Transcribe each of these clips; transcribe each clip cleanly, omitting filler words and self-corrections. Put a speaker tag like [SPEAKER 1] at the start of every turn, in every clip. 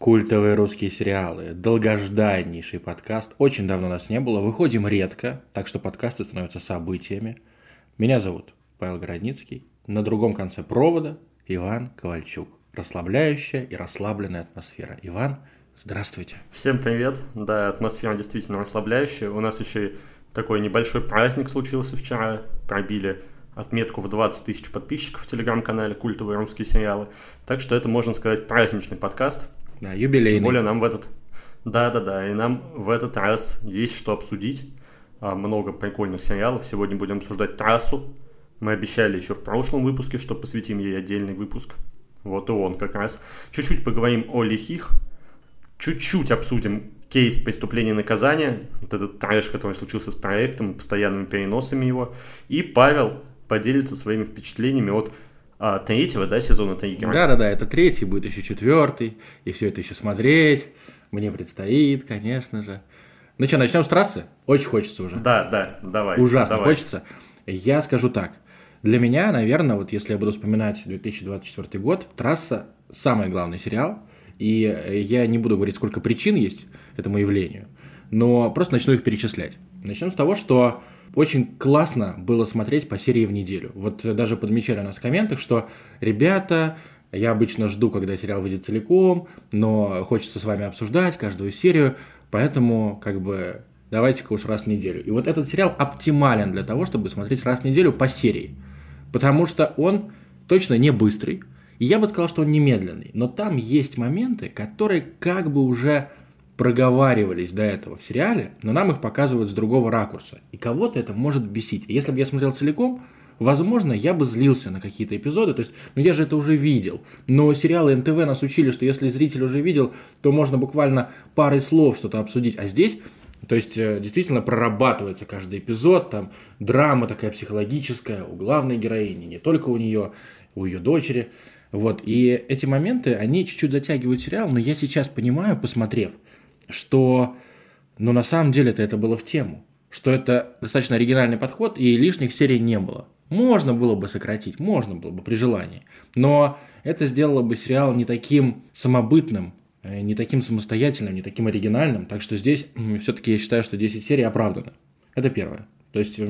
[SPEAKER 1] Культовые русские сериалы, долгожданнейший подкаст. Очень давно нас не было, выходим редко, так что подкасты становятся событиями. Меня зовут Павел Городницкий, на другом конце провода Иван Ковальчук. Расслабляющая и расслабленная атмосфера. Иван, здравствуйте.
[SPEAKER 2] Всем привет. Да, атмосфера действительно расслабляющая. У нас еще и такой небольшой праздник случился вчера. Пробили отметку в 20 тысяч подписчиков в телеграм-канале «Культовые русские сериалы». Так что это, можно сказать, праздничный подкаст.
[SPEAKER 1] Да, юбилейный.
[SPEAKER 2] Тем более нам в этот... Да, и нам в этот раз есть что обсудить. Много прикольных сериалов. Сегодня будем обсуждать «Трассу». Мы обещали еще в прошлом выпуске, что посвятим ей отдельный выпуск. Вот и он как раз. Чуть-чуть поговорим о лихих. Чуть-чуть обсудим кейс преступления и наказания. Вот этот трэш, который случился с проектом, постоянными переносами его. И Павел поделится своими впечатлениями от третьего, сезона «Триггера».
[SPEAKER 1] Да, это третий, будет еще четвертый, и все это еще смотреть. Мне предстоит, конечно же. Ну что, начнем с «Трассы»? Очень хочется уже.
[SPEAKER 2] Да, давай.
[SPEAKER 1] Ужасно хочется. Я скажу так. Для меня, наверное, вот если я буду вспоминать 2024 год, «Трасса» – самый главный сериал. И я не буду говорить, сколько причин есть этому явлению, но просто начну их перечислять. Начнем с того, что очень классно было смотреть по серии в неделю. Вот даже подмечали у нас в комментах, что ребята, я обычно жду, когда сериал выйдет целиком, но хочется с вами обсуждать каждую серию, поэтому давайте-ка уж раз в неделю. И вот этот сериал оптимален для того, чтобы смотреть раз в неделю по серии, потому что он точно не быстрый, и я бы сказал, что он не медленный, но там есть моменты, которые как бы уже проговаривались до этого в сериале, но нам их показывают с другого ракурса. И кого-то это может бесить. И если бы я смотрел целиком, возможно, я бы злился на какие-то эпизоды. То есть, я же это уже видел. Но сериалы НТВ нас учили, что если зритель уже видел, то можно буквально парой слов что-то обсудить. А здесь, то есть, действительно прорабатывается каждый эпизод. Там драма такая психологическая у главной героини, не только у нее, у ее дочери. Вот. И эти моменты, они чуть-чуть затягивают сериал, но я сейчас понимаю, посмотрев, что, на самом деле это было в тему, что это достаточно оригинальный подход, и лишних серий не было. Можно было бы сократить, можно было бы при желании, но это сделало бы сериал не таким самобытным, не таким самостоятельным, не таким оригинальным, так что здесь все-таки я считаю, что 10 серий оправдано. Это первое. То есть,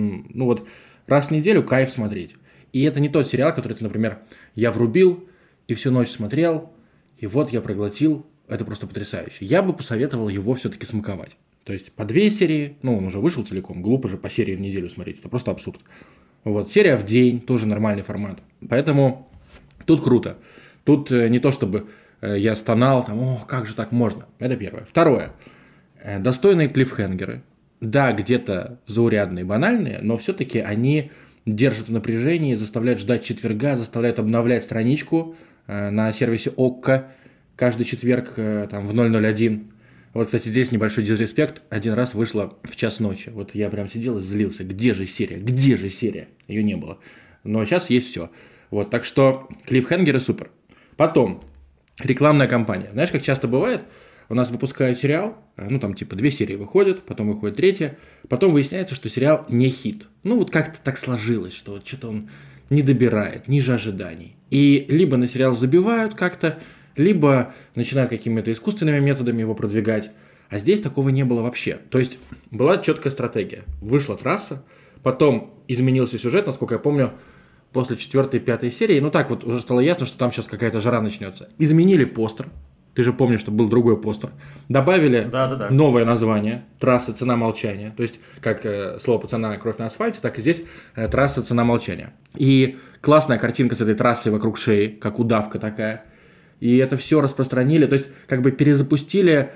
[SPEAKER 1] раз в неделю кайф смотреть. И это не тот сериал, который ты, например, я врубил и всю ночь смотрел, и вот я проглотил. Это просто потрясающе. Я бы посоветовал его все-таки смаковать. То есть по 2 серии, он уже вышел целиком, глупо же по серии в неделю смотреть, это просто абсурд. Вот, серия в день, тоже нормальный формат. Поэтому тут круто. Тут не то, чтобы я стонал, как же так можно. Это первое. Второе. Достойные клиффхенгеры. Да, где-то заурядные, банальные, но все-таки они держат в напряжении, заставляют ждать четверга, заставляют обновлять страничку на сервисе ОККО каждый четверг в 001. Вот, кстати, здесь небольшой дизреспект. Один раз вышла в час ночи. Вот я прям сидел и злился. Где же серия? Где же серия? Ее не было. Но сейчас есть все. Вот, так что клиффхенгеры супер. Потом, рекламная кампания. Знаешь, как часто бывает, у нас выпускают сериал, 2 серии выходят, потом выходит 3, потом выясняется, что сериал не хит. Как-то так сложилось, что что-то он не добирает, ниже ожиданий. И либо на сериал забивают как-то, либо начинают какими-то искусственными методами его продвигать. А здесь такого не было вообще. То есть была четкая стратегия. Вышла «Трасса», потом изменился сюжет, насколько я помню, после 4-5 серии. Уже стало ясно, что там сейчас какая-то жара начнется. Изменили постер. Ты же помнишь, что был другой постер. Добавили новое название «Трасса. Цена молчания». То есть, как слово «пацана. Кровь на асфальте», так и здесь «Трасса. Цена молчания». И классная картинка с этой трассой вокруг шеи, как удавка такая. И это все распространили, то есть перезапустили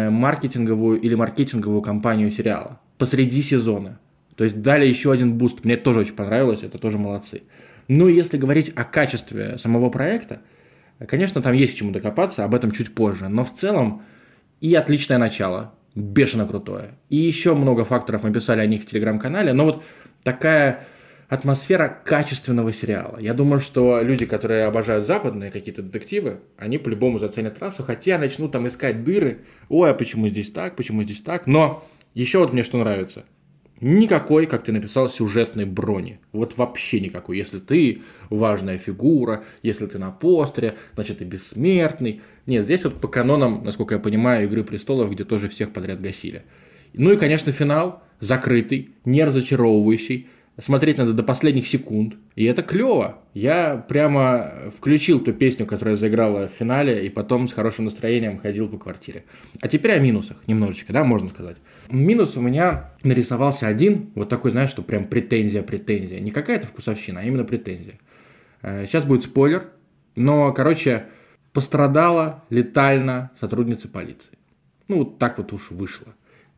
[SPEAKER 1] маркетинговую кампанию сериала посреди сезона. То есть дали еще один буст. Мне это тоже очень понравилось, это тоже молодцы. Если говорить о качестве самого проекта, конечно, там есть к чему докопаться, об этом чуть позже. Но в целом и отличное начало, бешено крутое. И еще много факторов мы писали о них в телеграм-канале. Но такая атмосфера качественного сериала. Я думаю, что люди, которые обожают западные какие-то детективы, они по-любому заценят «Трассу», хотя начнут искать дыры. Ой, а почему здесь так, почему здесь так? Но еще мне что нравится. никакой, как ты написал, сюжетной брони. Вот вообще никакой. Если ты важная фигура, если ты на постере, значит ты бессмертный. Нет, здесь вот по канонам, насколько я понимаю, «Игры престолов», где тоже всех подряд гасили. Ну и, конечно, финал закрытый, не разочаровывающий. Смотреть надо до последних секунд. И это клево. Я прямо включил ту песню, которая заиграла в финале, и потом с хорошим настроением ходил по квартире. А теперь о минусах немножечко, да, можно сказать. Минус у меня нарисовался один, вот такой, знаешь, что прям претензия. Не какая-то вкусовщина, а именно претензия. Сейчас будет спойлер, но, короче, пострадала летально сотрудница полиции. Ну, вот так вот уж вышло.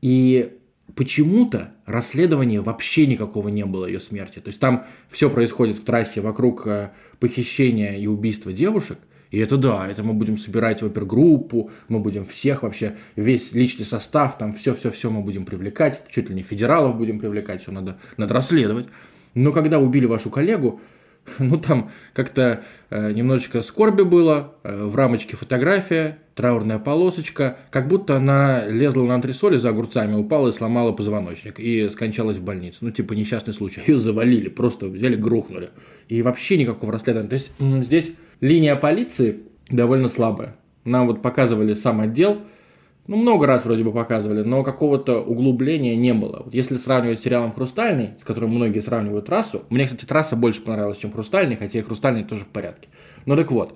[SPEAKER 1] И почему-то расследования вообще никакого не было ее смерти. То есть там все происходит в трассе вокруг похищения и убийства девушек. И это да, это мы будем собирать опергруппу, мы будем всех вообще, весь личный состав, там все мы будем привлекать, чуть ли не федералов будем привлекать, все надо расследовать. Но когда убили вашу коллегу, ну там как-то немножечко скорби было, в рамочке фотография, траурная полосочка, как будто она лезла на антресоли за огурцами, упала и сломала позвоночник и скончалась в больнице. Ну типа несчастный случай. Ее завалили, просто взяли, грохнули. И вообще никакого расследования. То есть здесь линия полиции довольно слабая. Нам вот показывали сам отдел, ну, много раз вроде бы показывали, но какого-то углубления не было. Вот если сравнивать с сериалом «Хрустальный», с которым многие сравнивают «Трассу», мне, кстати, «Трасса» больше понравилась, чем «Хрустальный», хотя и «Хрустальный» тоже в порядке. Ну так вот,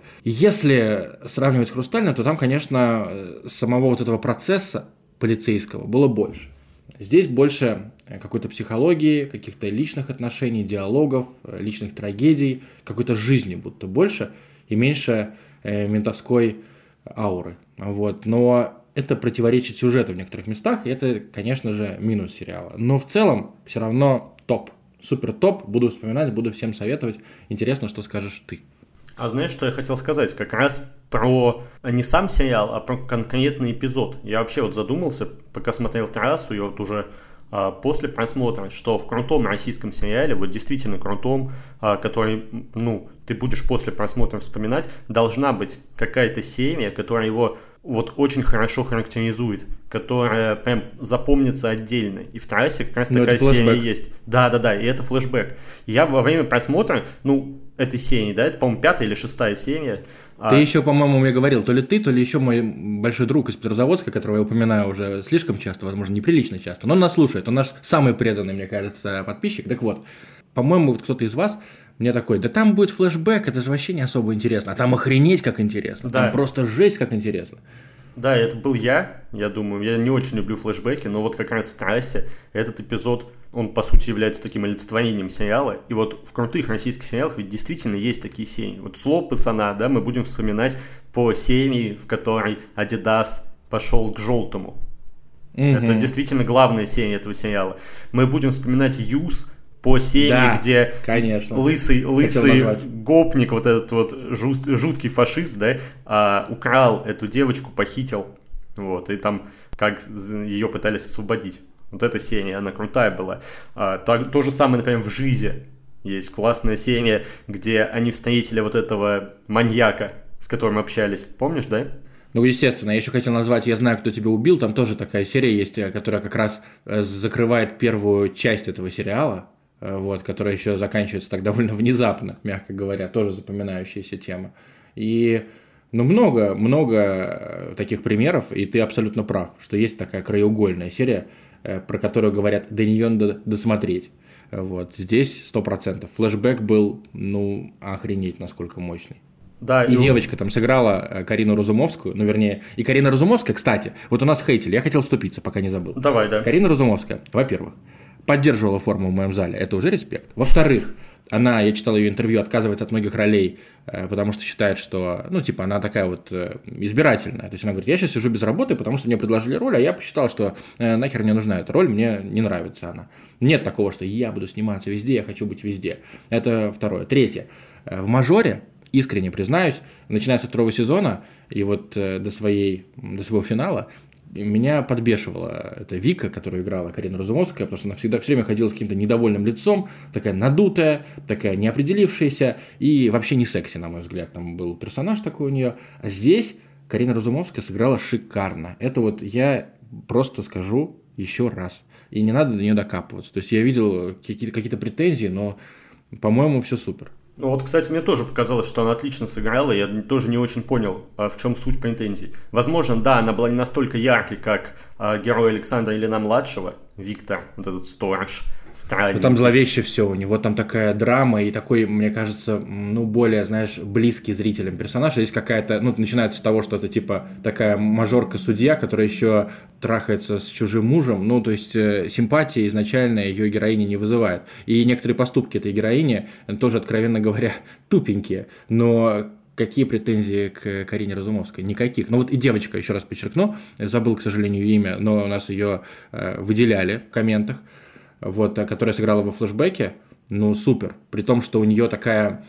[SPEAKER 1] если сравнивать с «Хрустальным», то там, конечно, самого вот этого процесса полицейского было больше. Здесь больше какой-то психологии, каких-то личных отношений, диалогов, личных трагедий, какой-то жизни будто больше и меньше ментовской ауры. Вот. Но это противоречит сюжету в некоторых местах, и это, конечно же, минус сериала. Но в целом все равно топ, супер топ, буду вспоминать, буду всем советовать. Интересно, что скажешь ты.
[SPEAKER 2] А знаешь, что я хотел сказать? Как раз про не сам сериал, а про конкретный эпизод. Я вообще вот задумался, пока смотрел «Трассу», и вот уже после просмотра, что в крутом российском сериале, вот действительно крутом, который, ну, ты будешь после просмотра вспоминать, должна быть какая-то серия, которая его вот очень хорошо характеризует, которая прям запомнится отдельно. И в «Трассе» как раз такая серия есть. Да, и это флешбэк. Я во время просмотра, ну, этой серии, да, это, по-моему, 5-я или 6-я серия.
[SPEAKER 1] Ты еще, по-моему, мне говорил, то ли ты, то ли еще мой большой друг из Петрозаводска, которого я упоминаю уже слишком часто, возможно, неприлично часто, но он нас слушает, он наш самый преданный, мне кажется, подписчик. Так вот, по-моему, вот кто-то из вас мне такой, да там будет флешбэк, это же вообще не особо интересно, а там охренеть как интересно, да. Там просто жесть как интересно.
[SPEAKER 2] Да, это был я думаю, я не очень люблю флешбеки, но вот как раз в «Трассе» этот эпизод, он по сути является таким олицетворением сериала, и вот в крутых российских сериалах ведь действительно есть такие серии. Вот «Слово пацана», да, мы будем вспоминать по серии, в которой Адидас пошел к желтому. Это действительно главная серия этого сериала. Мы будем вспоминать «Юз», по серии, да, где конечно. лысый гопник, вот этот вот жуткий фашист, да, украл эту девочку, похитил, вот, и там как ее пытались освободить. Вот эта серия, она крутая была. То же самое, например, в «Жизе» есть классная серия, где они встретили вот этого маньяка, с которым общались. Помнишь, да?
[SPEAKER 1] Ну, естественно, я еще хотел назвать «Я знаю, кто тебя убил», там тоже такая серия есть, которая как раз закрывает первую часть этого сериала. Вот, которая еще заканчивается так довольно внезапно, мягко говоря, тоже запоминающаяся тема. И много таких примеров, и ты абсолютно прав, что есть такая краеугольная серия, про которую говорят, до нее надо досмотреть. Вот, здесь 100%. Флэшбэк был, ну, охренеть, насколько мощный. Да, и девочка там сыграла Карину Разумовскую, ну, вернее, и Карина Разумовская, кстати, вот у нас хейтили, я хотел вступиться, пока не забыл.
[SPEAKER 2] Давай, да.
[SPEAKER 1] Карина Разумовская, во-первых, поддерживала форму в моем зале, это уже респект. Во-вторых, она, я читал ее интервью, отказывается от многих ролей, потому что считает, что, ну, типа, она такая вот избирательная. То есть она говорит, я сейчас сижу без работы, потому что мне предложили роль, а я посчитал, что нахер мне нужна эта роль, мне не нравится она. Нет такого, что я буду сниматься везде, я хочу быть везде. Это второе. Третье. В «Мажоре», искренне признаюсь, начиная со второго сезона и вот до своего финала, меня подбешивала эта Вика, которую играла Карина Разумовская, потому что она всегда все время ходила с каким-то недовольным лицом, такая надутая, такая неопределившаяся и вообще не секси, на мой взгляд. Там был персонаж такой у нее. А здесь Карина Разумовская сыграла шикарно. Это вот я просто скажу еще раз. и не надо до нее докапываться. То есть я видел какие-то претензии, но, по-моему, все супер.
[SPEAKER 2] Ну вот, кстати, мне тоже показалось, что она отлично сыграла, я тоже не очень понял, в чем суть претензий. Возможно, да, она была не настолько яркой, как герой Александра Ильина-младшего, Виктор, вот этот сторож, странник.
[SPEAKER 1] Ну, там зловеще все, у него там такая драма и такой, мне кажется, ну, более, знаешь, близкий зрителям персонаж. Здесь какая-то, ну, начинается с того, что это типа такая мажорка-судья, которая еще трахается с чужим мужем, ну, то есть симпатии изначально ее героиня не вызывает. И некоторые поступки этой героини тоже, откровенно говоря, тупенькие, но... Какие претензии к Карине Разумовской? Никаких. Ну вот и девочка, еще раз подчеркну, забыл, к сожалению, имя, но у нас ее выделяли в комментах, вот, которая сыграла во флешбеке, ну супер. При том, что у нее такая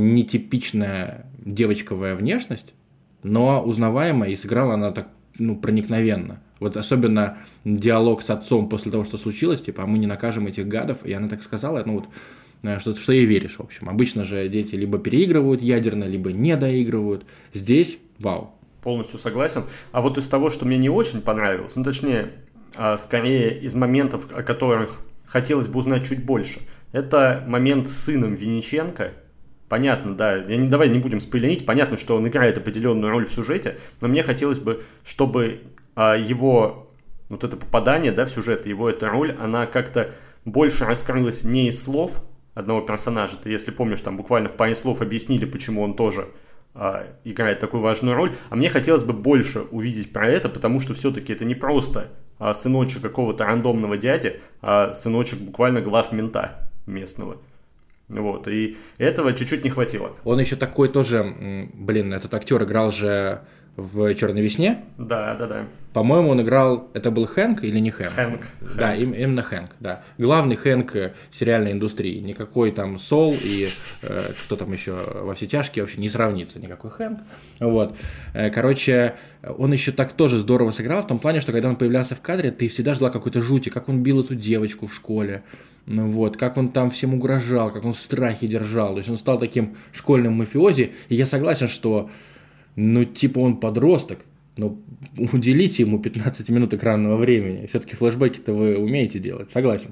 [SPEAKER 1] нетипичная девочковая внешность, но узнаваемая, и сыграла она так, ну, проникновенно. Вот особенно диалог с отцом после того, что случилось, типа, а мы не накажем этих гадов, и она так сказала, ну вот, что ей веришь, в общем. Обычно же дети либо переигрывают ядерно, либо не доигрывают. Здесь вау.
[SPEAKER 2] Полностью согласен. А вот из того, что мне не очень понравилось, ну точнее, скорее из моментов, о которых хотелось бы узнать чуть больше, это момент с сыном Винниченко. Понятно, да, давай не будем спойлерить, понятно, что он играет определенную роль в сюжете, но мне хотелось бы, чтобы его, вот это попадание, да, в сюжет, его эта роль, она как-то больше раскрылась не из слов одного персонажа. Ты, если помнишь, там буквально в паре слов объяснили, почему он тоже играет такую важную роль. А мне хотелось бы больше увидеть про это, потому что все-таки это не просто сыночек какого-то рандомного дяди, а сыночек буквально главмента местного. Вот, и этого чуть-чуть не хватило.
[SPEAKER 1] Он еще такой тоже, этот актер играл же в «Черной весне».
[SPEAKER 2] Да.
[SPEAKER 1] По-моему, он играл... Это был Хэнк или не Хэнк?
[SPEAKER 2] Хэнк.
[SPEAKER 1] Да, именно Хэнк, да. Главный Хэнк сериальной индустрии. Никакой там Сол и кто там еще во все тяжкие вообще не сравнится. Никакой Хэнк. Вот. Короче, он еще так тоже здорово сыграл в том плане, что когда он появлялся в кадре, ты всегда ждала какой-то жути, как он бил эту девочку в школе. Ну вот, как он там всем угрожал, как он в страхе держал. То есть он стал таким школьным мафиози. И я согласен, что ну, типа он подросток, но уделите ему 15 минут экранного времени. Все-таки флешбеки-то вы умеете делать, согласен.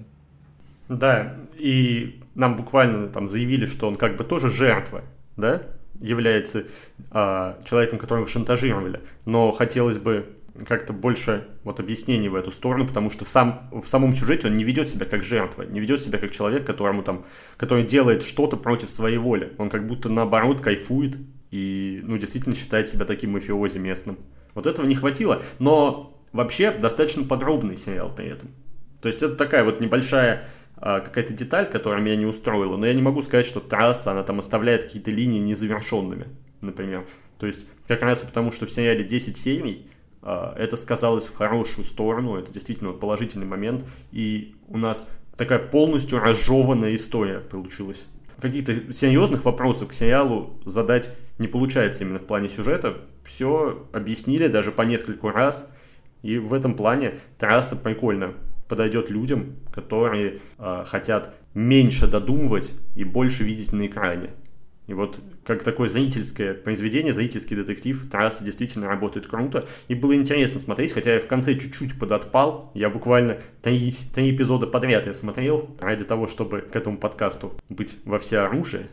[SPEAKER 2] Да, и нам буквально там заявили, что он как бы тоже жертва, да, является человеком, которого шантажировали. Но хотелось бы как-то больше вот объяснений в эту сторону, потому что в самом сюжете он не ведет себя как жертва, не ведет себя как человек, который делает что-то против своей воли. Он как будто наоборот кайфует и, ну, действительно считает себя таким мафиози местным. Вот этого не хватило, но вообще достаточно подробный сериал при этом. То есть это такая вот небольшая какая-то деталь, которая меня не устроила, но я не могу сказать, что трасса, она там оставляет какие-то линии незавершенными, например. То есть как раз потому, что в сериале 10 серий, это сказалось в хорошую сторону, это действительно положительный момент, и у нас такая полностью разжеванная история получилась. Каких-то серьезных вопросов к сериалу задать не получается именно в плане сюжета. Все объяснили даже по нескольку раз. И в этом плане трасса прикольно подойдет людям, которые хотят меньше додумывать и больше видеть на экране. И вот как такое зрительское произведение, зрительский детектив, трасса действительно работает круто. И было интересно смотреть, хотя я в конце чуть-чуть подотпал. Я буквально 3 эпизода подряд я смотрел, ради того, чтобы к этому подкасту быть во всеоружии.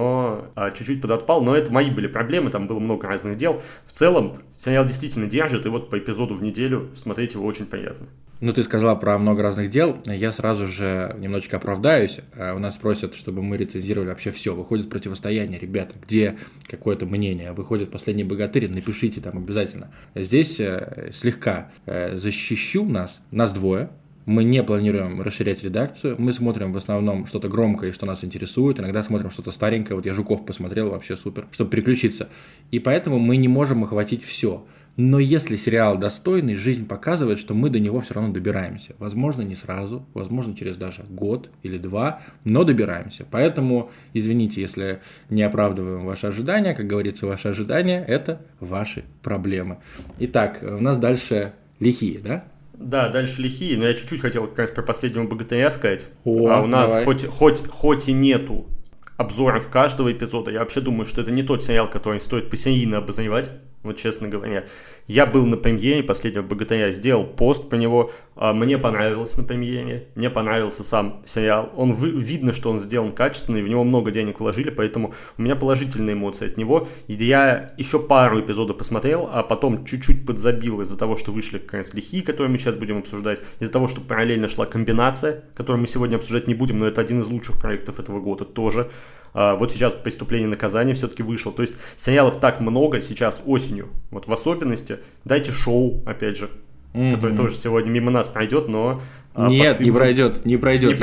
[SPEAKER 2] Но чуть-чуть подотпал, но это мои были проблемы, там было много разных дел. В целом, сериал действительно держит, и вот по эпизоду в неделю смотреть его очень приятно.
[SPEAKER 1] Ну, ты сказала про много разных дел, я сразу же немножечко оправдаюсь. У нас просят, чтобы мы рецензировали вообще все. Выходит «Противостояние», ребята, где какое-то мнение? Выходит «Последний богатырь», напишите там обязательно. Здесь слегка защищу нас двое. Мы не планируем расширять редакцию, мы смотрим в основном что-то громкое, что нас интересует, иногда смотрим что-то старенькое, вот я «Жуков» посмотрел, вообще супер, чтобы переключиться. И поэтому мы не можем охватить все. Но если сериал достойный, жизнь показывает, что мы до него все равно добираемся. Возможно, не сразу, возможно, через даже год или 2, но добираемся. Поэтому, извините, если не оправдываем ваши ожидания. Как говорится, ваши ожидания – это ваши проблемы. Итак, у нас дальше «Лихие», да?
[SPEAKER 2] Да, дальше «Лихие», но я чуть-чуть хотел как раз про «Последнего богатыря» сказать.
[SPEAKER 1] У
[SPEAKER 2] нас хоть и нету обзоров каждого эпизода, я вообще думаю, что это не тот сериал, который стоит посерийно обозревать. вот честно говоря. Я был на премьере последнего «Богатыря», сделал пост про него, мне понравилось на премьере, мне понравился сам сериал. Видно, что он сделан качественно, и в него много денег вложили, поэтому у меня положительные эмоции от него. И я еще пару эпизодов посмотрел, а потом чуть-чуть подзабил из-за того, что вышли как раз «Лихие», которые мы сейчас будем обсуждать, из-за того, что параллельно шла «Комбинация», которую мы сегодня обсуждать не будем, но это один из лучших проектов этого года тоже. Вот сейчас «Преступление и наказание» все-таки вышло. То есть сериалов так много сейчас осенью, вот в особенности. «Дайте шоу», опять же, который тоже сегодня мимо нас пройдет, но...
[SPEAKER 1] Нет, не пройдет. Не пройдет.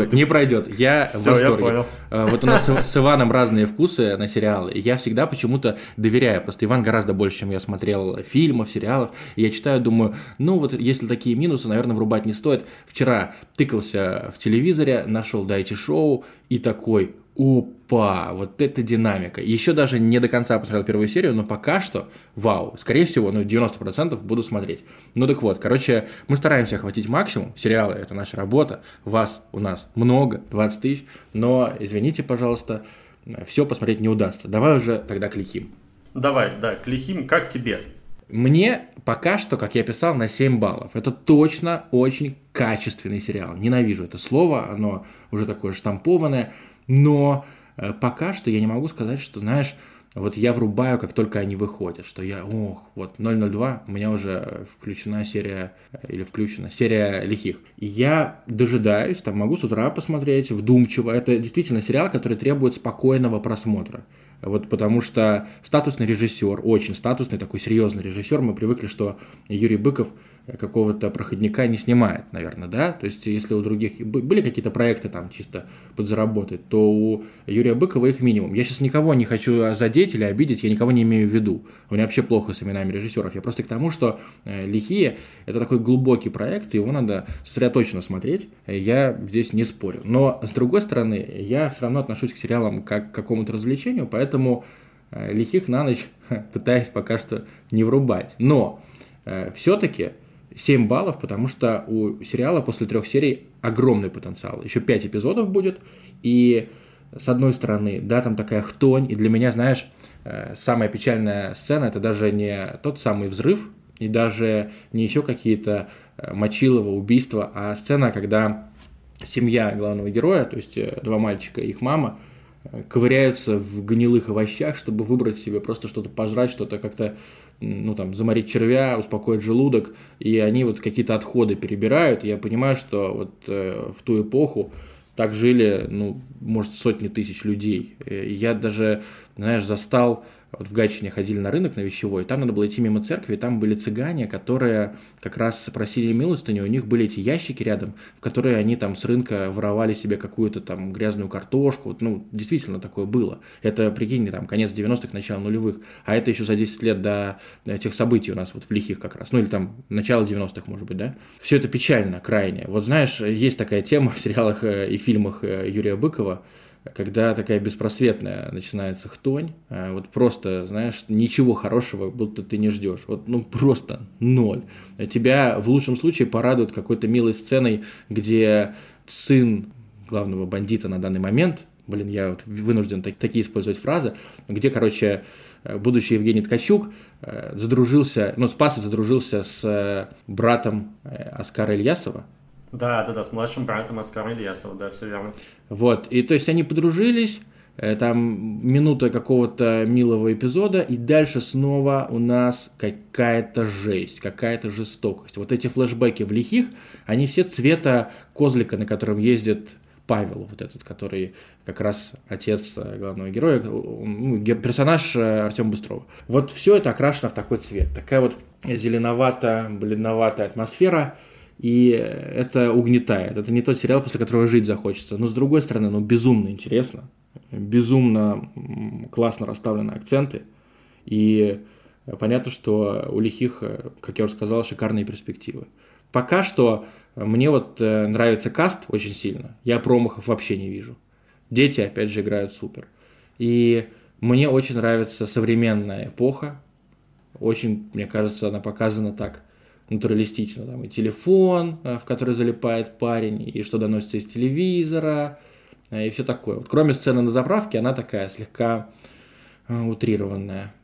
[SPEAKER 1] Я
[SPEAKER 2] Все,
[SPEAKER 1] в восторге.
[SPEAKER 2] я понял.
[SPEAKER 1] Вот у нас с Иваном разные вкусы на сериалы, и я всегда почему-то доверяю. Просто Иван гораздо больше, чем я смотрел фильмов, сериалов. И я читаю, думаю, ну вот если такие минусы, наверное, врубать не стоит. Вчера тыкался в телевизоре, нашел «Дайте шоу» и такой... Опа, вот это динамика. Еще даже не до конца посмотрел первую серию, но пока что, вау, скорее всего, 90% буду смотреть. Ну так вот, короче, мы стараемся охватить максимум. Сериалы – это наша работа. Вас у нас много, 20 тысяч. Но, извините, пожалуйста, все посмотреть не удастся. Давай уже тогда к «Лихим».
[SPEAKER 2] Давай, да, к «Лихим». Как тебе?
[SPEAKER 1] Мне пока что, как я писал, на 7 баллов. Это точно очень качественный сериал. Ненавижу это слово, оно уже такое штампованное. Но пока что я не могу сказать, что, знаешь, вот я врубаю, как только они выходят, что я, вот 002, у меня уже включена серия «Лихих». И я дожидаюсь, там могу с утра посмотреть вдумчиво. Это действительно сериал, который требует спокойного просмотра. Вот потому что статусный режиссер, очень статусный, такой серьезный режиссер, мы привыкли, что Юрий Быков какого-то проходника не снимает, наверное, да? То есть, если у других были какие-то проекты там чисто подзаработать, то у Юрия Быкова их минимум. Я сейчас никого не хочу задеть или обидеть, я никого не имею в виду. У меня вообще плохо с именами режиссеров. Я просто к тому, что «Лихие» — это такой глубокий проект, и его надо сосредоточенно смотреть. Я здесь не спорю. Но, с другой стороны, я все равно отношусь к сериалам как к какому-то развлечению, поэтому «Лихих» на ночь пытаюсь пока что не врубать. Но все-таки 7 баллов, потому что у сериала после 3 серий огромный потенциал. Еще 5 эпизодов будет, и с одной стороны, да, там такая хтонь, и для меня, знаешь, самая печальная сцена — это даже не тот самый взрыв, и даже не еще какие-то Мочилово убийства, а сцена, когда семья главного героя, то есть 2 мальчика и их мама, ковыряются в гнилых овощах, чтобы выбрать себе просто что-то пожрать, что-то как-то, заморить червя, успокоить желудок, и они вот какие-то отходы перебирают, и я понимаю, что вот в ту эпоху так жили, может, сотни тысяч людей. И я даже, знаешь, застал, вот в Гатчине ходили на рынок, на Вещевой, там надо было идти мимо церкви, и там были цыгане, которые как раз просили милостыню, у них были эти ящики рядом, в которые они там с рынка воровали себе какую-то там грязную картошку, действительно такое было. Это, прикинь, там конец 90-х, начало нулевых, а это еще за 10 лет до тех событий у нас вот в Лихих как раз, или там начало 90-х, может быть, да. Все это печально, крайне. Вот знаешь, есть такая тема в сериалах и фильмах Юрия Быкова, когда такая беспросветная начинается хтонь, вот просто, знаешь, ничего хорошего будто ты не ждешь, вот просто ноль. Тебя в лучшем случае порадуют какой-то милой сценой, где сын главного бандита на данный момент, я вот вынужден такие использовать фразы, где, будущий Евгений Ткачук спас и задружился с братом Оскара Ильясова.
[SPEAKER 2] Да, с младшим братом Оскара Ильясова, да, все верно.
[SPEAKER 1] Вот, и то есть они подружились, там минута какого-то милого эпизода, и дальше снова у нас какая-то жесть, какая-то жестокость. Вот эти флешбеки в Лихих, они все цвета козлика, на котором ездит Павел, вот этот, который как раз отец главного героя, персонаж Артема Быстрова. Вот все это окрашено в такой цвет, такая вот зеленовато-бледноватая атмосфера, и это угнетает. Это не тот сериал, после которого жить захочется. Но с другой стороны, безумно интересно, безумно классно расставлены акценты. И понятно, что у Лихих, как я уже сказал, шикарные перспективы. Пока что мне нравится каст очень сильно. Я промахов вообще не вижу. Дети, опять же, играют супер. И мне очень нравится современная эпоха. Очень, мне кажется, она показана так натуралистично. Там и телефон, в который залипает парень, и что доносится из телевизора, и все такое. Вот, кроме сцены на заправке, она такая слегка утрированная.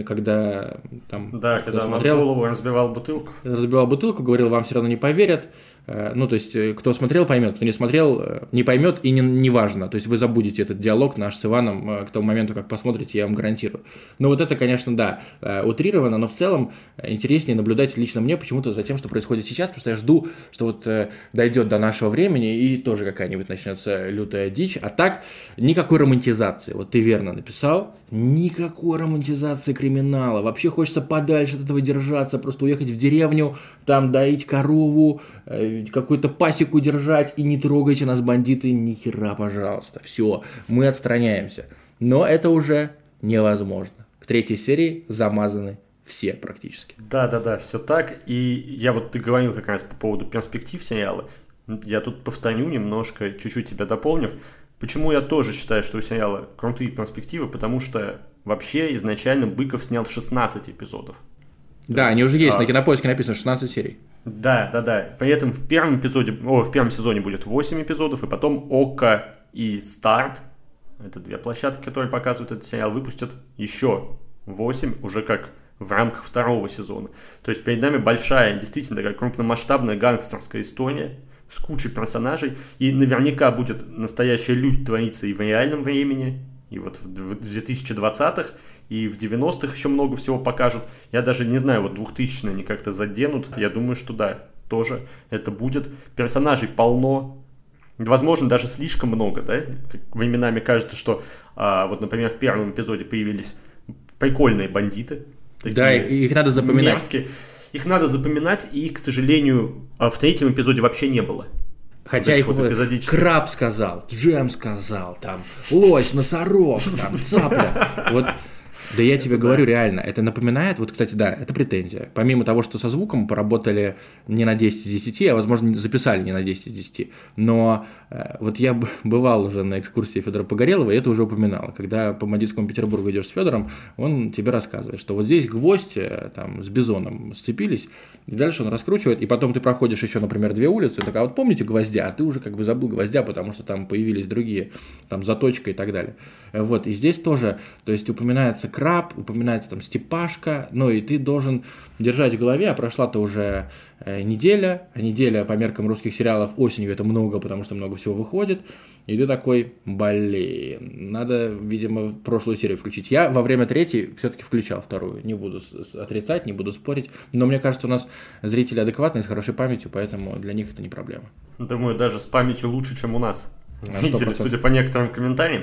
[SPEAKER 1] Когда там
[SPEAKER 2] Да, когда он голову разбивал бутылку.
[SPEAKER 1] Разбивал бутылку, говорил, вам все равно не поверят. Ну, то есть, кто смотрел, поймет, кто не смотрел, не поймет и не важно. То есть, вы забудете этот диалог наш с Иваном к тому моменту, как посмотрите, я вам гарантирую. Но вот это, конечно, да, утрировано, но в целом интереснее наблюдать лично мне почему-то за тем, что происходит сейчас, потому что я жду, что вот дойдет до нашего времени и тоже какая-нибудь начнется лютая дичь. А так, никакой романтизации. Вот ты верно написал, никакой романтизации криминала. Вообще хочется подальше от этого держаться, просто уехать в деревню, там доить корову, какую-то пасеку держать, и не трогайте нас, бандиты, ни хера, пожалуйста. Все, мы отстраняемся. Но это уже невозможно. К 3-й серии замазаны все практически.
[SPEAKER 2] Да, все так. И я вот ты говорил как раз по поводу перспектив сериала. Я тут повторю немножко, чуть-чуть тебя дополнив. Почему я тоже считаю, что у сериала крутые перспективы? Потому что вообще изначально Быков снял 16 эпизодов.
[SPEAKER 1] Да, они уже есть, на Кинопоиске написано 16 серий.
[SPEAKER 2] Да. При этом в первом сезоне будет 8 эпизодов, и потом ОККО и Старт, это 2 площадки, которые показывают этот сериал, выпустят еще 8, уже как в рамках 2-го сезона. То есть перед нами большая, действительно такая крупномасштабная гангстерская история с кучей персонажей, и наверняка будет настоящая лють твориться и в реальном времени, и вот в 2020-х, и в 90-х еще много всего покажут. Я даже не знаю, вот 2000-е они как-то заденут. Я думаю, что да, тоже это будет. Персонажей полно. Возможно, даже слишком много, да? Временами кажется, что, вот, например, в первом эпизоде появились прикольные бандиты.
[SPEAKER 1] Да, их надо запоминать.
[SPEAKER 2] Мерзкие. Их надо запоминать, и их, к сожалению, в 3-м эпизоде вообще не было.
[SPEAKER 1] Хотя их вот краб сказал, джем сказал, там, лось, носорог, там, цапля. Вот. Да я тебе говорю, реально, это напоминает, вот, кстати, да, это претензия. Помимо того, что со звуком поработали не на 10 из 10, а, возможно, записали не на 10 из 10, но вот я бывал уже на экскурсии Федора Погорелова, и это уже упоминал. Когда по Бандитскому Петербургу идешь с Федором, он тебе рассказывает, что вот здесь гвоздь там с бизоном сцепились, и дальше он раскручивает, и потом ты проходишь еще, например, 2 улицы, и такая, вот помните гвоздя, а ты уже как бы забыл гвоздя, потому что там появились другие, там заточка и так далее. Вот, и здесь тоже, то есть упоминается краб, упоминается там Степашка, ну и ты должен держать в голове, а прошла-то уже неделя, а неделя по меркам русских сериалов осенью это много, потому что много всего выходит, и ты такой, блин, надо, видимо, прошлую серию включить. Я во время 3-й все-таки включал 2-ю, не буду отрицать, не буду спорить, но мне кажется, у нас зрители адекватные, с хорошей памятью, поэтому для них это не проблема.
[SPEAKER 2] Думаю, даже с памятью лучше, чем у нас. Зрители, судя по некоторым комментариям.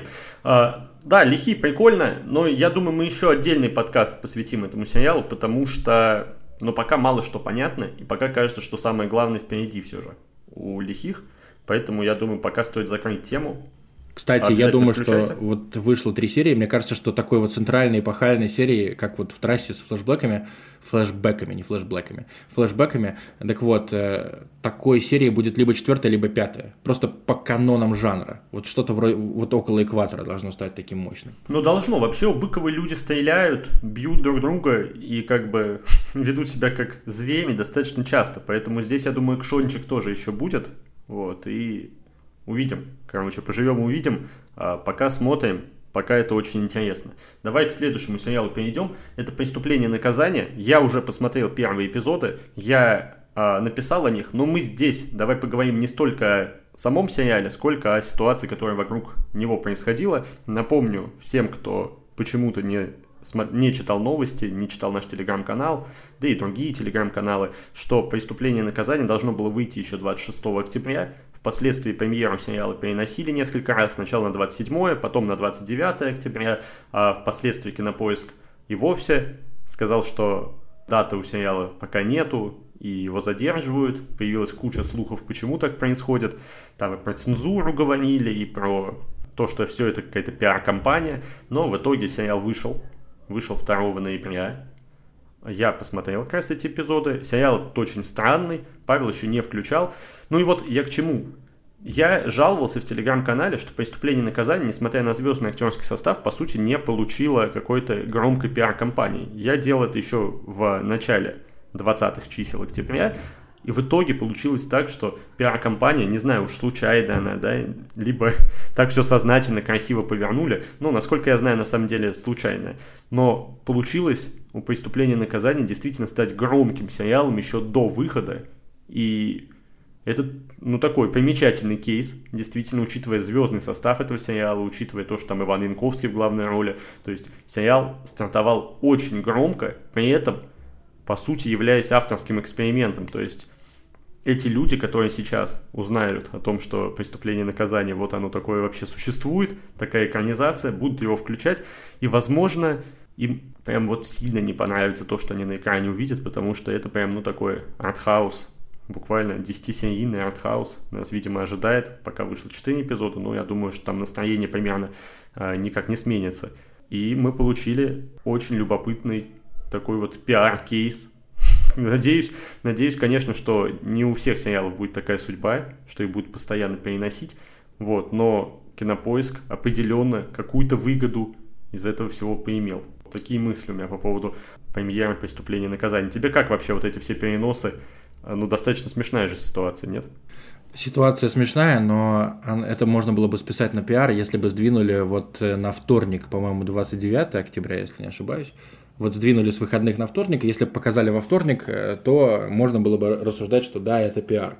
[SPEAKER 2] Да, «Лихие» прикольно, но я думаю, мы еще отдельный подкаст посвятим этому сериалу, потому что, пока мало что понятно, и пока кажется, что самое главное впереди все же у «Лихих», поэтому я думаю, пока стоит закрыть тему.
[SPEAKER 1] Кстати, я думаю, что вот вышло 3 серии, мне кажется, что такой вот центральной эпохальной серии, как вот в «Трассе» с флешбэками, не флешбэками, так вот, такой серии будет либо 4-я, либо 5-я, просто по канонам жанра, вот что-то вроде, вот около экватора должно стать таким мощным.
[SPEAKER 2] Должно, вообще у Быкова люди стреляют, бьют друг друга и как бы ведут себя как звери достаточно часто, поэтому здесь, я думаю, экшончик тоже еще будет, вот, и... Увидим. Поживем и увидим. Пока смотрим, пока это очень интересно. Давай к следующему сериалу перейдем. Это «Преступление и наказание». Я уже посмотрел первые эпизоды. Я написал о них. Но мы здесь давай поговорим не столько о самом сериале, сколько о ситуации, которая вокруг него происходила. Напомню всем, кто почему-то не читал новости, не читал наш телеграм-канал, да и другие телеграм-каналы, что «Преступление и наказание» должно было выйти еще 26 октября. Впоследствии премьеру сериала переносили несколько раз, сначала на 27, потом на 29 октября, а впоследствии Кинопоиск и вовсе сказал, что даты у сериала пока нету, и его задерживают. Появилась куча слухов, почему так происходит. Там и про цензуру говорили, и про то, что все это какая-то пиар-компания. Но в итоге сериал вышел 2 ноября. Я посмотрел как раз эти эпизоды. Сериал очень странный. Павел еще не включал. Ну и вот я к чему. Я жаловался в телеграм-канале, что «Преступление и наказание», несмотря на звездный актерский состав, по сути не получило какой-то громкой пиар-компании. Я делал это еще в начале 20-х чисел октября. И в итоге получилось так, что пиар-компания, не знаю, уж случайно она, да, либо так все сознательно, красиво повернули, ну, насколько я знаю, на самом деле случайно. Но получилось у «Преступления и наказания» действительно стать громким сериалом еще до выхода. И это, ну, такой примечательный кейс, действительно, учитывая звездный состав этого сериала, учитывая то, что там Иван Янковский в главной роли. То есть сериал стартовал очень громко, при этом, по сути, являясь авторским экспериментом. То есть эти люди, которые сейчас узнают о том, что «Преступление и наказание», вот оно такое вообще существует, такая экранизация, будут его включать, и, возможно, им прям вот сильно не понравится то, что они на экране увидят, потому что это прям, ну, такой артхаус, буквально 10-серийный артхаус. Нас, видимо, ожидает, пока вышло 4 эпизода, но я думаю, что там настроение примерно никак не сменится. И мы получили очень любопытный такой вот пиар-кейс. Надеюсь, конечно, что не у всех сериалов будет такая судьба, что их будут постоянно переносить, вот, но Кинопоиск определенно какую-то выгоду из этого всего поимел. Такие мысли у меня по поводу премьеры «Преступления и наказания». Тебе как вообще вот эти все переносы? Ну, достаточно смешная же ситуация, нет?
[SPEAKER 1] Ситуация смешная, но это можно было бы списать на пиар, если бы сдвинули вот на вторник, по-моему, 29 октября, если не ошибаюсь. Вот сдвинули с выходных на вторник, и если бы показали во вторник, то можно было бы рассуждать, что да, это пиар.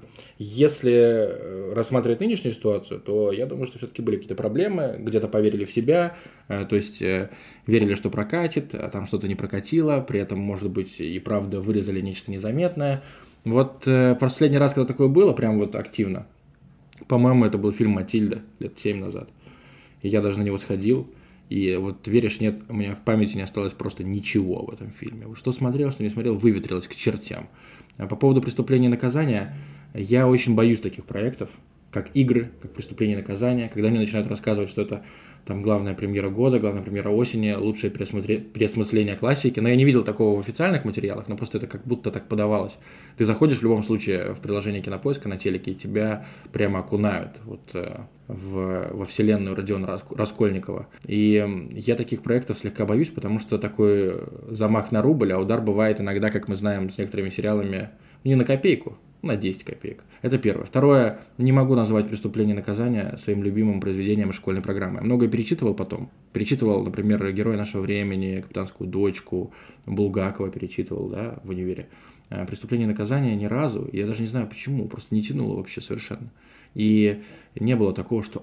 [SPEAKER 1] Если рассматривать нынешнюю ситуацию, то я думаю, что все-таки были какие-то проблемы, где-то поверили в себя, то есть верили, что прокатит, а там что-то не прокатило, при этом, может быть, и правда вырезали нечто незаметное. Вот последний раз, когда такое было, прям вот активно, по-моему, это был фильм «Матильда» лет 7 назад, и я даже на него сходил. И вот веришь, нет, у меня в памяти не осталось просто ничего в этом фильме. Вот что смотрел, что не смотрел, выветрилось к чертям. А по поводу «Преступления и наказания», я очень боюсь таких проектов, как игры, как «Преступление и наказание», когда мне начинают рассказывать, что это там главная премьера года, главная премьера осени, лучшее переосмысление классики. Но я не видел такого в официальных материалах, но просто это как будто так подавалось. Ты заходишь в любом случае в приложение Кинопоиска на телеке, и тебя прямо окунают вот во вселенную Родиона Раскольникова. И я таких проектов слегка боюсь, потому что такой замах на рубль, а удар бывает иногда, как мы знаем, с некоторыми сериалами, не на копейку, на 10 копеек. Это первое. Второе, не могу назвать «Преступление и наказание» своим любимым произведением школьной программы. Я многое перечитывал потом. Перечитывал, например, «Герои нашего времени», «Капитанскую дочку», Булгакова перечитывал, да, в универе. «Преступление и наказание» ни разу, я даже не знаю почему, просто не тянуло вообще совершенно. И не было такого, что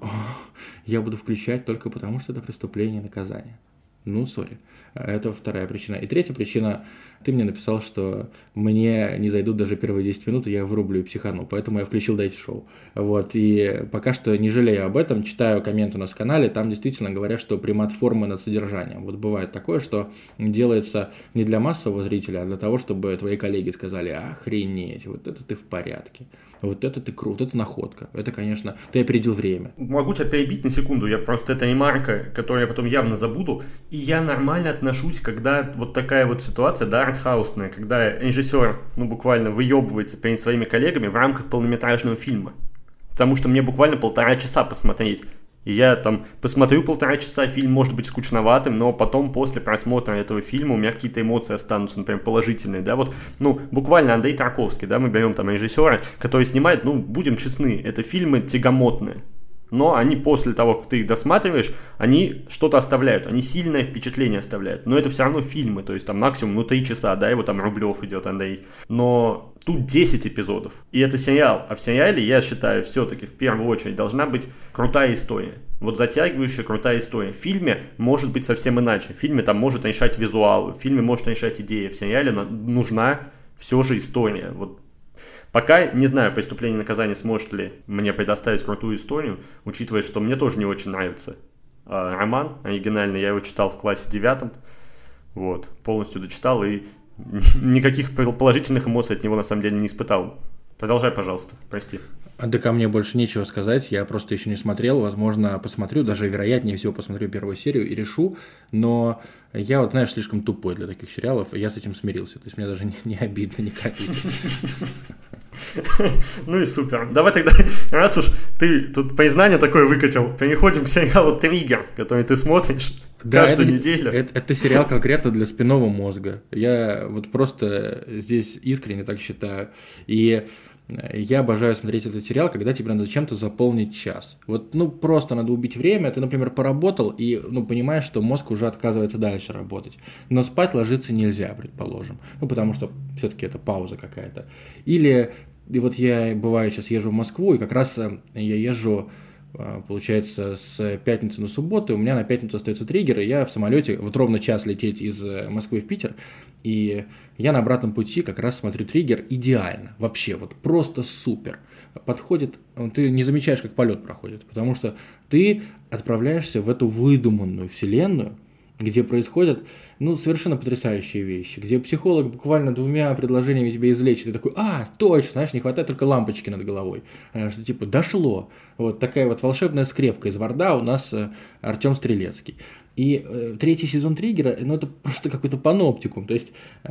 [SPEAKER 1] я буду включать только потому, что это «Преступление и наказание». Ну, сори. Это вторая причина. И третья причина, ты мне написал, что мне не зайдут даже первые 10 минут, и я вырублю и психану, поэтому я включил «Дайте шоу». Вот, и пока что не жалею об этом, читаю комменты у нас в канале, там действительно говорят, что примат формы над содержанием. Вот бывает такое, что делается не для массового зрителя, а для того, чтобы твои коллеги сказали: охренеть, вот это ты в порядке, вот это ты крут, это находка, это, конечно, ты опередил время.
[SPEAKER 2] Могу тебя перебить на секунду, я просто, это ремарка, которую я потом явно забуду, и я нормально отношусь, когда вот такая вот ситуация, да, артхаусная, когда режиссер, ну, буквально выебывается перед своими коллегами в рамках полнометражного фильма. Потому что мне буквально 1,5 часа посмотреть. И я там посмотрю 1,5 часа, фильм может быть скучноватым, но потом после просмотра этого фильма у меня какие-то эмоции останутся, например, положительные, да, вот, ну, буквально Андрей Тарковский, да, мы берем там режиссера, который снимает, ну, будем честны, это фильмы тягомотные. Но они после того, как ты их досматриваешь, они что-то оставляют, они сильное впечатление оставляют. Но это все равно фильмы, то есть там максимум, ну, 3 часа, да, его там Рублев идет, Андрей. Но тут 10 эпизодов, и это сериал. А в сериале, я считаю, все-таки в первую очередь должна быть крутая история. Вот затягивающая крутая история. В фильме может быть совсем иначе. В фильме там может решать визуал, в фильме может решать идея. В сериале нужна все же история. Вот. Пока не знаю, «Преступление и наказание» сможет ли мне предоставить крутую историю, учитывая, что мне тоже не очень нравится роман оригинальный. Я его читал в классе 9, вот, полностью дочитал и никаких положительных эмоций от него на самом деле не испытал. Продолжай, пожалуйста, прости.
[SPEAKER 1] Да ко мне больше нечего сказать, я просто еще не смотрел, возможно, посмотрю, даже вероятнее всего посмотрю первую серию и решу, но я вот, знаешь, слишком тупой для таких сериалов, и я с этим смирился, то есть мне даже не обидно ни капельки.
[SPEAKER 2] Ну и супер. Давай тогда, раз уж ты тут признание такое выкатил, переходим к сериалу «Триггер», который ты смотришь.
[SPEAKER 1] Да,
[SPEAKER 2] Каждую неделю.
[SPEAKER 1] это сериал конкретно для спинного мозга. Я вот просто здесь искренне так считаю. И я обожаю смотреть этот сериал, когда тебе надо чем-то заполнить час. Вот, ну, просто надо убить время. Ты, например, поработал и, ну, понимаешь, что мозг уже отказывается дальше работать. Но спать ложиться нельзя, предположим. Ну, потому что все-таки это пауза какая-то. Или, и вот я, бываю, сейчас езжу в Москву, и как раз я езжу, получается, с пятницы на субботу, у меня на пятницу остается триггер, и я в самолете, вот ровно час лететь из Москвы в Питер, и я на обратном пути как раз смотрю триггер идеально, вообще, вот просто супер. Подходит, ты не замечаешь, как полет проходит, потому что ты отправляешься в эту выдуманную вселенную, где происходят, ну, совершенно потрясающие вещи, где психолог буквально двумя предложениями тебя излечит, и ты такой, точно, знаешь, не хватает только лампочки над головой, что типа дошло. Вот такая вот волшебная скрепка из Варда у нас Артем Стрелецкий. И третий сезон «Триггера», ну, это просто какой-то паноптикум. То есть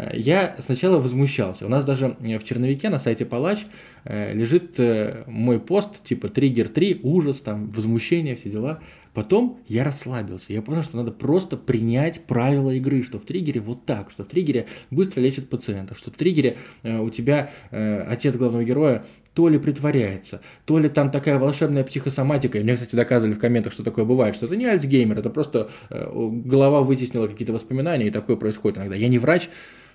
[SPEAKER 1] я сначала возмущался. У нас даже в черновике на сайте Палач лежит мой пост, типа «Триггер 3», ужас, там, возмущение, все дела. Потом я расслабился. Я понял, что надо просто принять правила игры, что в «Триггере» вот так, что в «Триггере» быстро лечат пациентов, что в «Триггере» у тебя отец главного героя то ли притворяется, то ли там такая волшебная психосоматика. И мне, кстати, доказывали в комментах, что такое бывает, что это не Альцгеймер, это просто голова вытеснила какие-то воспоминания, и такое происходит иногда. Я не врач,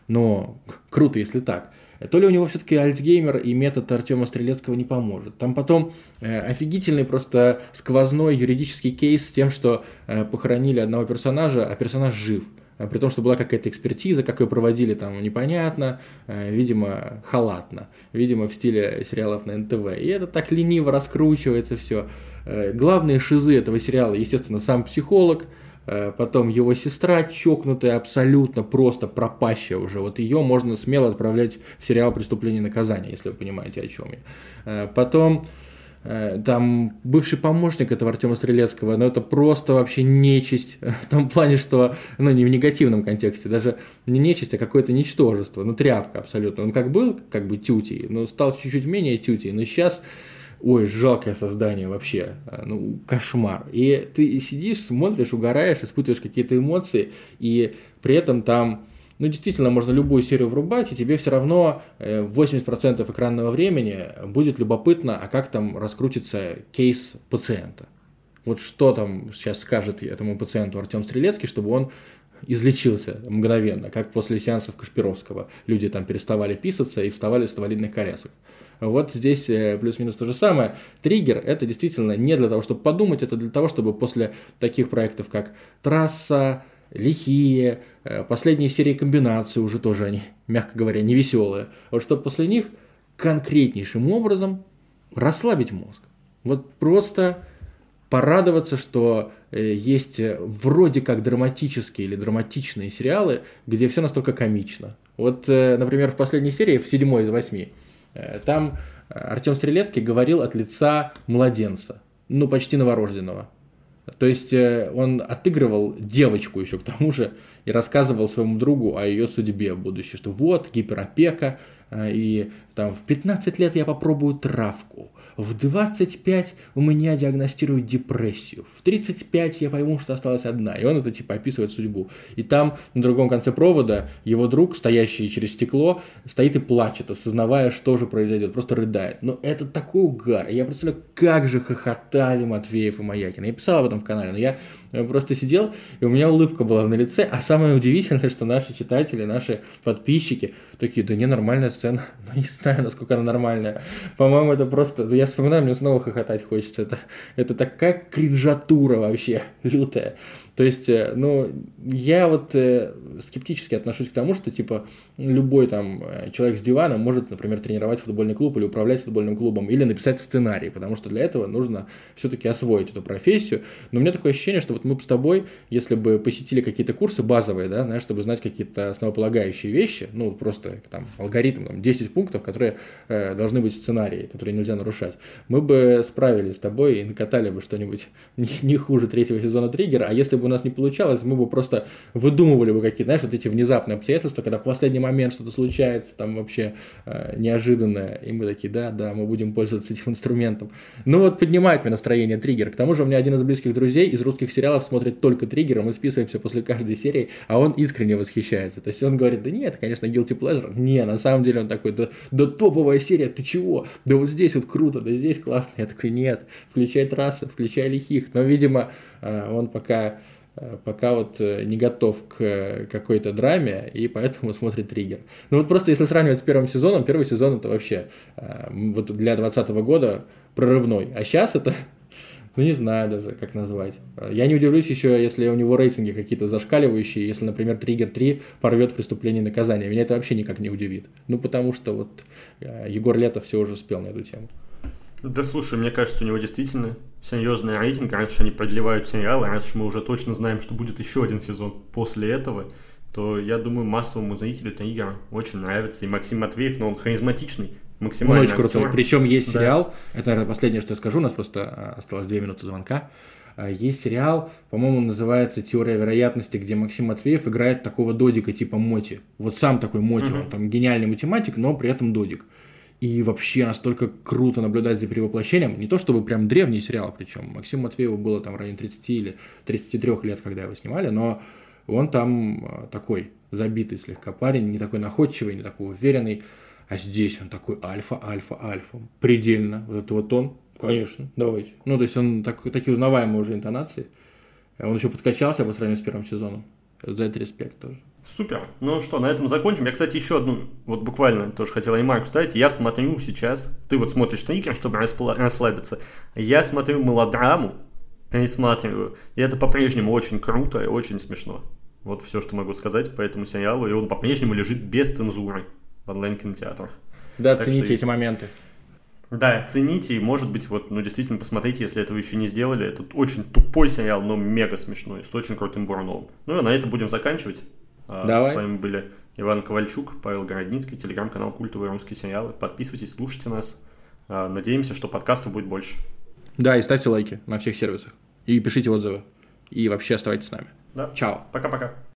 [SPEAKER 1] но круто, если так. То ли у него все-таки Альцгеймер, и метод Артема Стрелецкого не поможет. Там потом офигительный просто сквозной юридический кейс с тем, что похоронили одного персонажа, а персонаж жив. При том, что была какая-то экспертиза, как ее проводили, там непонятно, видимо, халатно, видимо, в стиле сериалов на НТВ. И это так лениво раскручивается все. Главные шизы этого сериала, естественно, сам психолог, потом его сестра, чокнутая, абсолютно просто пропащая уже. Вот ее можно смело отправлять в сериал «Преступление и наказание», если вы понимаете, о чем я. Потом там бывший помощник этого Артема Стрелецкого, но это просто вообще нечисть, в том плане, что, ну, не в негативном контексте, даже не нечисть, а какое-то ничтожество, ну, тряпка абсолютно. Он как был, как бы тютей, но стал чуть-чуть менее тютей, но сейчас, ой, жалкое создание вообще, ну, кошмар. И ты сидишь, смотришь, угораешь, испытываешь какие-то эмоции, и при этом там, ну, действительно, можно любую серию врубать, и тебе все равно 80% экранного времени будет любопытно, а как там раскрутится кейс пациента. Вот что там сейчас скажет этому пациенту Артем Стрелецкий, чтобы он излечился мгновенно, как после сеансов Кашпировского. Люди там переставали писаться и вставали с инвалидных колясок. Вот здесь плюс-минус то же самое. «Триггер» — это действительно не для того, чтобы подумать, это для того, чтобы после таких проектов, как «Трасса», «Лихие», последние серии комбинации уже тоже они, мягко говоря, не веселые. Вот чтобы после них конкретнейшим образом расслабить мозг. Вот просто порадоваться, что есть вроде как драматические или драматичные сериалы, где все настолько комично. Вот, например, в последней серии, в 7 из 8, там Артем Стрелецкий говорил от лица младенца, ну почти новорожденного. То есть он отыгрывал девочку еще к тому же и рассказывал своему другу о ее судьбе в будущем, что вот гиперопека, и там в 15 лет я попробую травку, в 25 у меня диагностируют депрессию, в 35 я пойму, что осталась одна. И он это типа описывает судьбу. И там на другом конце провода его друг, стоящий через стекло, стоит и плачет, осознавая, что же произойдет, просто рыдает. Но это такой угар. Я представляю, как же хохотали Матвеев и Маякин. Я писал об этом в канале, но я просто сидел, и у меня улыбка была на лице. А самое удивительное, что наши читатели, наши подписчики такие: да не, нормальная сцена. Ну, не знаю, насколько она нормальная. По-моему, это просто... Я вспоминаю, мне снова хохотать хочется. Это такая кринжатура вообще лютая. То есть, ну, я вот скептически отношусь к тому, что, типа, любой там человек с дивана может, например, тренировать футбольный клуб или управлять футбольным клубом, или написать сценарий, потому что для этого нужно все-таки освоить эту профессию. Но у меня такое ощущение, что вот мы бы с тобой, если бы посетили какие-то курсы базовые, да, знаешь, чтобы знать какие-то основополагающие вещи, ну, просто там алгоритм, там, 10 пунктов, которые должны быть в сценарии, которые нельзя нарушать, нет. Мы бы справились с тобой и накатали бы что-нибудь не хуже третьего сезона «Триггера», а если бы у нас не получалось, мы бы просто выдумывали бы какие-то, знаешь, вот эти внезапные обстоятельства, когда в последний момент что-то случается, там вообще неожиданное, и мы такие, да, мы будем пользоваться этим инструментом. Ну вот поднимает мне настроение «Триггер». К тому же у меня один из близких друзей из русских сериалов смотрит только «Триггер», мы списываемся после каждой серии, а он искренне восхищается. То есть он говорит, да нет, конечно, guilty pleasure. Не, на самом деле он такой, да топовая серия, ты чего? Да вот здесь вот круто, да здесь классно. Я такой, нет, включай «Трассы», включай «Лихих». Но, видимо, он пока вот не готов к какой-то драме, и поэтому смотрит «Триггер». Ну вот просто если сравнивать с первым сезоном, первый сезон это вообще вот для 2020 года прорывной. А сейчас это, ну не знаю даже, как назвать. Я не удивлюсь еще, если у него рейтинги какие-то зашкаливающие, если, например, «Триггер 3» порвет «Преступление и наказание». Меня это вообще никак не удивит. Ну потому что вот Егор Летов все уже спел на эту тему.
[SPEAKER 2] Да слушай, мне кажется, у него действительно серьезный рейтинг. Раньше они продлевают сериалы, раз уж мы уже точно знаем, что будет еще один сезон после этого, то я думаю, массовому зрителю «Триггер» очень нравится. И Максим Матвеев, но он харизматичный, максимально.
[SPEAKER 1] Он очень крутой. Причем есть сериал, это, наверное, последнее, что я скажу, у нас просто осталось 2 минуты звонка. Есть сериал, по-моему, называется «Теория вероятности», где Максим Матвеев играет такого додика типа Моти. Вот сам такой Моти, он там гениальный математик, но при этом додик. И вообще настолько круто наблюдать за перевоплощением. Не то чтобы прям древний сериал, причем Максиму Матвееву было там в районе 30 или 33 лет, когда его снимали, но он там такой забитый слегка парень, не такой находчивый, не такой уверенный. А здесь он такой альфа. Предельно. Вот это вот он, конечно, давайте. Ну, то есть он такие узнаваемые уже интонации. Он еще подкачался по сравнению с первым сезоном. За это респект тоже.
[SPEAKER 2] Супер. Ну что, на этом закончим. Я, кстати, еще одну, вот буквально тоже хотел ремарку вставить. Я смотрю сейчас, ты вот смотришь «Триггер», чтобы расслабиться. Я смотрю мелодраму, пересматриваю. И это по-прежнему очень круто и очень смешно. Вот все, что могу сказать по этому сериалу. И он по-прежнему лежит без цензуры в онлайн-кинотеатрах.
[SPEAKER 1] Да, цените эти моменты.
[SPEAKER 2] Да, цените, и, может быть, вот, ну, действительно, посмотрите, если этого еще не сделали. Это очень тупой сериал, но мега смешной, с очень крутым Буруновым. Ну, и на этом будем заканчивать.
[SPEAKER 1] Давай.
[SPEAKER 2] С вами были Иван Ковальчук, Павел Городницкий, телеграм-канал «Культовые русские сериалы». Подписывайтесь, слушайте нас. Надеемся, что подкастов будет больше.
[SPEAKER 1] Да, и ставьте лайки на всех сервисах. И пишите отзывы. И вообще оставайтесь с нами.
[SPEAKER 2] Да.
[SPEAKER 1] Чао.
[SPEAKER 2] Пока-пока.